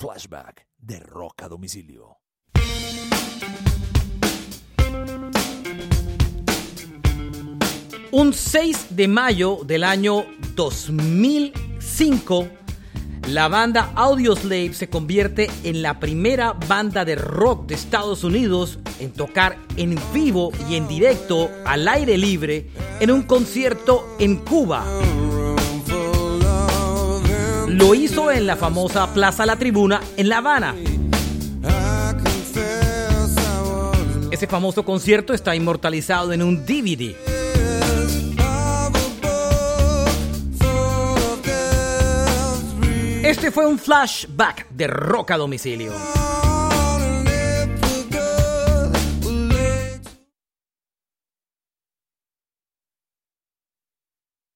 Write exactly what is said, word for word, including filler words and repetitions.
Flashback de Rock a Domicilio. Un seis de mayo del año dos mil cinco, la banda Audioslave se convierte en la primera banda de rock de Estados Unidos en tocar en vivo y en directo al aire libre en un concierto en Cuba. Lo hizo en la famosa Plaza La Tribuna en La Habana. Ese famoso concierto está inmortalizado en un D V D. Este fue un flashback de Rock a Domicilio.